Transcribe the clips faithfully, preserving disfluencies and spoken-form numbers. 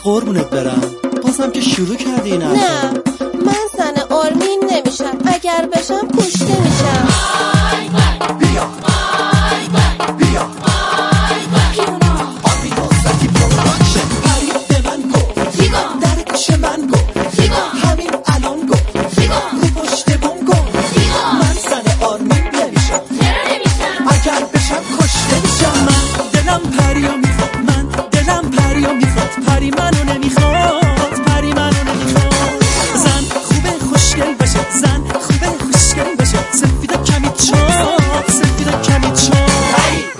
قربونت برم، بازم که شروع کردی این حرفا. نه من زن آرمین نمیشم، اگر بشم کشته میشم. بیا بیا آرمین نصرتی پروداکشن. پری به من گفت در گوش من گفت همین الان گفت رو پشت بوم گفت من زن آرمین نمیشم، اگر بشم کشته میشم. من دلم پریو میخواد، من دلم پریو میخواد، پری منو نمیخواد، پری منو نمیخواد. زن خوبه خوشگل باشه، زن خوبه خوشگل باشه، سفید و کمی چاق، سفید و کمی چاق.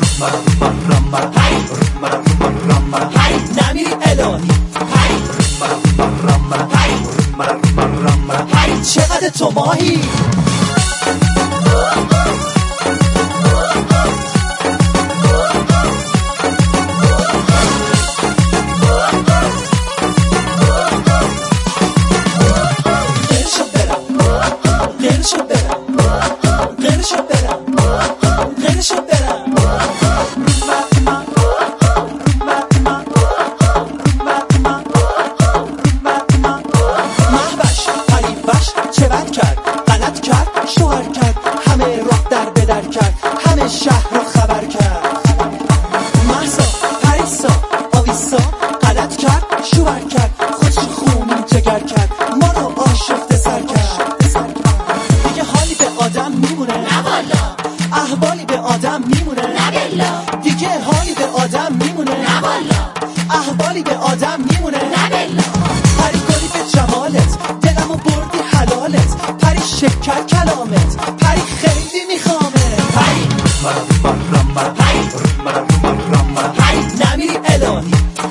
نمیری الهی چقدر تو ماهی. شهر رو خبر کرد، محسا پریسا آویسا غلط کرد، شوهر کرد، خودش خونی جگر کرد، ما رو آشفته سر کرد. دیگه حالی به آدم میمونه نه والا، احوالی به آدم میمونه نه بلا، دیگه حالی به آدم میمونه نه والا، احوالی به آدم میمونه نه بلا. پری گلی به جمالت دلمو بردی حلالت، پری شکر کلامت، پری خیلی میخوامه. پری نمیری الهی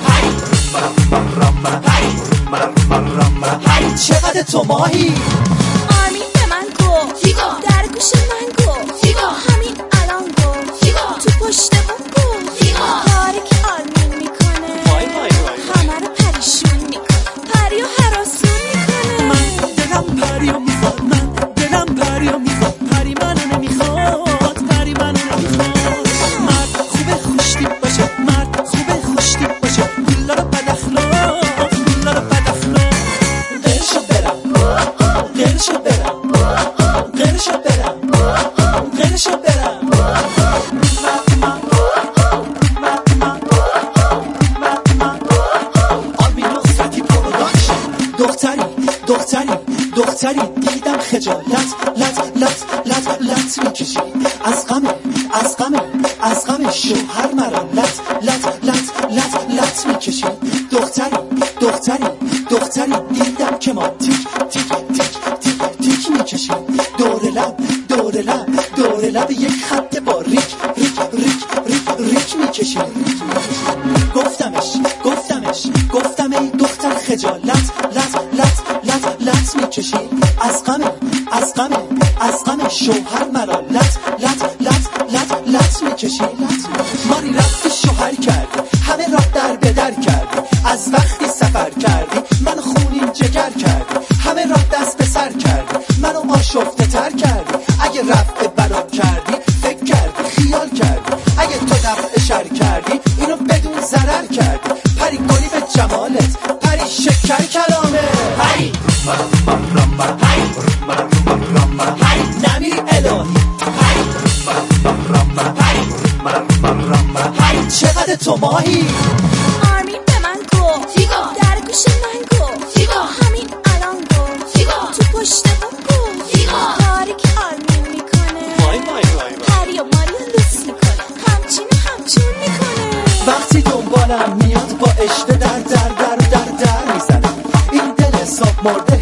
چقدر تو ماهی. آرمین به من گفت در گوش من گفت همین الان گفت تو پشت بوم گفت کاری که آرمین میکنه همه رو پریشون میکنه، پریو هراسون میکنه. من دلم پریو میخواد، من دلم پریو میخواد، پری منو نمیخواد، پری منو نمیخواد. مرد خوبه خوشتیپ باشه، مرد خوبه خوشتیپ باشه، گلا رو بد اخلاق، گلا رو بد اخلاق. قرشو برم قرشو برم قرشو برم قرشو برم. آرمین نصرتی پروداکشن. دختری دختری دختری دیدم خجالت لط لط لط لط میکشی، از غم از غم از غم شوهر مرا لط لط لط لط لط میکشی. دختری دختری دختری دیدم که ما تیک تیک تیک تیک تیک میکشی، دور لب دور لب دور لب یک خط باریک ریک ریک ریک ریک میکشی. گفتمش گفتمش گفتم ای دختر خجالت لط لط لط لط میکشی، از غم از غم از غم شوهر مرا لط لط لط لط لط میکشی. ماری رفتی شوهر کردی، همه را در بدر کردی، از وقتی سفر کردی منو خونین جگر کردی، همه را دست به سر کردی، منو آشفته تر کردی. اگه رفع بلا کردی فکر کردی خیال کردی، اگه تو دفع شر کردی اینو بدون ضرر کردی. پری گلی به جمالت، پری شکر کلامه. پری نمیری الهی چقدر تو ماهی. آرمین به من گفت در گوش من گفت همین الان گفت تو پشت بوم گفت کاری که آرمین میکنه پری و ماریو لوس میکنه، همچین همچون میکنه. وقتی دنبالم میاد با عشق در در در در در میزنه، این دل حساب مرده